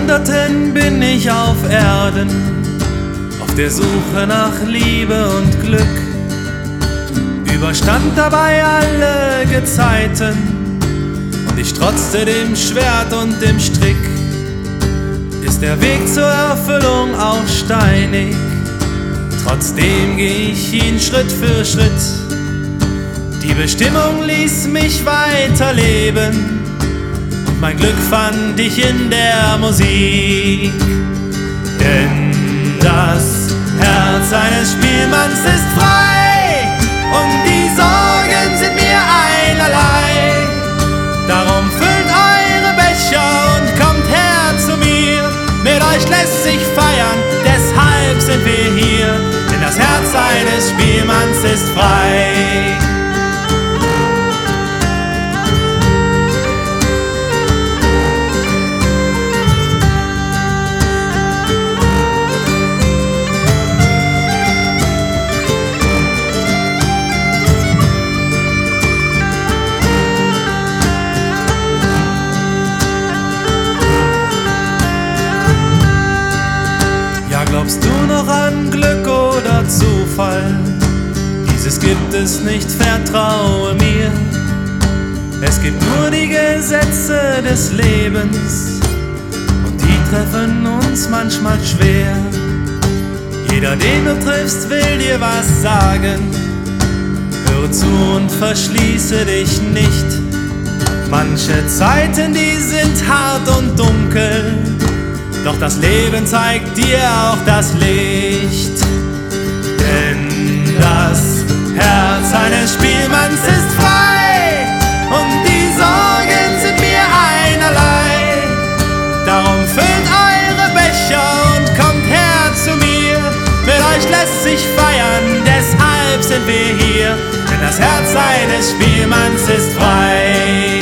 Jahrhunderten bin ich auf Erden, auf der Suche nach Liebe und Glück. Überstand dabei alle Gezeiten und ich trotzte dem Schwert und dem Strick. Ist der Weg zur Erfüllung auch steinig, trotzdem geh ich ihn Schritt für Schritt. Die Bestimmung ließ mich weiterleben und mein Glück fand ich in der Musik. Denn das Herz eines Spielmanns ist frei und die Sorgen sind mir einerlei. Darum füllt eure Becher und kommt her zu mir. Mit euch lässt sich feiern, deshalb sind wir hier. Denn das Herz eines Spielmanns ist frei. Glaubst du noch an Glück oder Zufall? Dieses gibt es nicht, vertraue mir. Es gibt nur die Gesetze des Lebens und die treffen uns manchmal schwer. Jeder, den du triffst, will dir was sagen. Höre zu und verschließe dich nicht. Manche Zeiten, die sind hart und dunkel, doch das Leben zeigt dir auch das Licht. Denn das Herz eines Spielmanns ist frei und die Sorgen sind mir einerlei. Darum füllt eure Becher und kommt her zu mir. Mit euch lässt sich feiern, deshalb sind wir hier. Denn das Herz eines Spielmanns ist frei.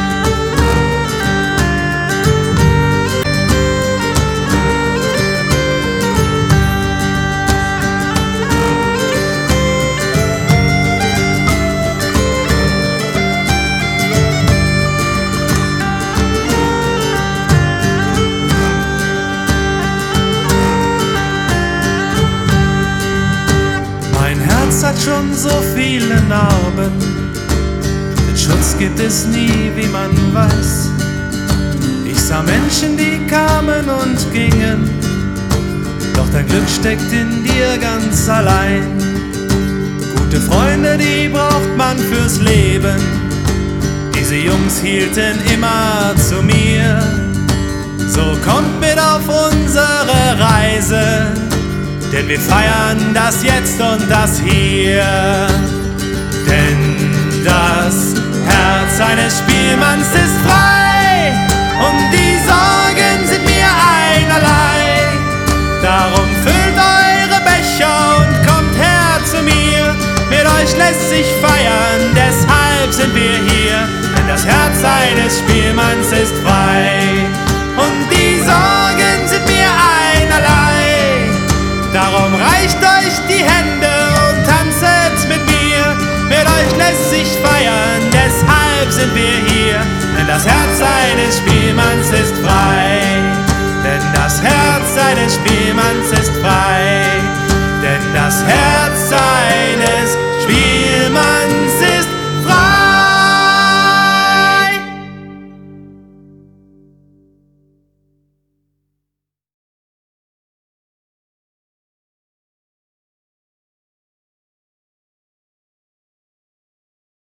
Hat schon so viele Narben, den Schutz gibt es nie, wie man weiß. Ich sah Menschen, die kamen und gingen, doch dein Glück steckt in dir ganz allein. Gute Freunde, die braucht man fürs Leben, diese Jungs hielten immer zu mir. So kommt mit auf unsere Reise, denn wir feiern das Jetzt und das Hier. Denn das Herz eines Spielmanns ist frei und die Sorgen sind mir einerlei. Darum füllt eure Becher und kommt her zu mir. Mit euch lässt sich feiern, deshalb sind wir hier. Denn das Herz eines Spielmanns ist frei und die Sorgen sind mir einerlei. Darum reicht euch die Hände und tanzet mit mir. Mit euch lässt sich feiern, deshalb sind wir hier. Denn das Herz eines Spielmanns ist frei. Denn das Herz eines Spielmanns ist frei. Denn das Herz